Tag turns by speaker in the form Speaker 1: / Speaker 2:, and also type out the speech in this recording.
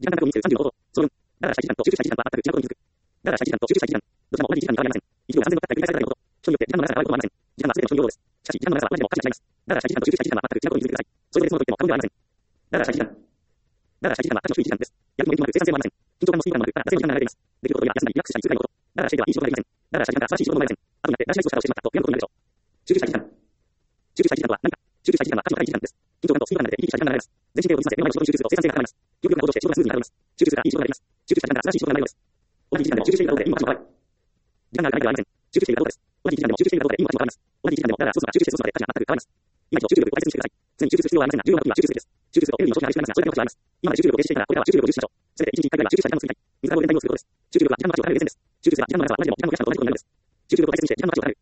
Speaker 1: 時間間隔を人数36ほど。総分。だから最時間と収集最時間は全く違うことに気づく。だから最時間と収集最時間。どちらも同じ時間には変わりません。一度3600回繰り返されたこと。人によって時間の長さが変わることはありません。時間は全ての人に平等です。しかし、時間の長さは同じでも価値が違います。だから最時間と収集最時間は全く違うことに気づいてください。それぞれ別のと言っても過言ではありません。だから最時間。だから最時間は価値の低い時間です。やる気も元気もなく生産性もありません。緊張感もスピード感もなく、ただ惰性の時間が流れています。できることや休んだりリラックスしたり痛いこと。だから最ではいい仕事ができません。だから最時間から素晴らしい仕事も生まれません。後になって大事な仕事をしてしまったと悔やむことになるでしょう。収集最時間。収集最時間とは何か。収集最時間は価値の高い時間です。緊張感とスピード感が流れて生き生きした時間が流れます。全身手を動かせ目の前の仕事に集中すると生産性が高まります。よく力を行動して仕事がスムーズになります。集中するからいい仕事ができます。集中した時間から素晴らしい仕事が流れます。同じ時間でも集中しているかどうかで意味も価値も変わる。時間が長いではありません。集中しているかどうかです。同じ時間でも集中しているかどうかで意味も価値も変わります。同じ時間でもだから一つから集中して一つまで価値が全く変わります。今一度集中力を大切にしてください。常に集中する必要はありませんが、重要な時は集中するです。集中するとエネルギーの消費が激しくなりますが、それだけの価値があります。今まで集中力を停止していたから、これからは集中力を重視したいから、これからは集中力を重視したいでしょう。全て一時一回ぐらいは集中した時間を作りたい。水がボールに対応することです。集中力は時間の長さは同じでも時間の時間の長さは同じでも時間の価値が同じことになるのです。集中力は時間の長さは同じでも時間の価値が同じことになる。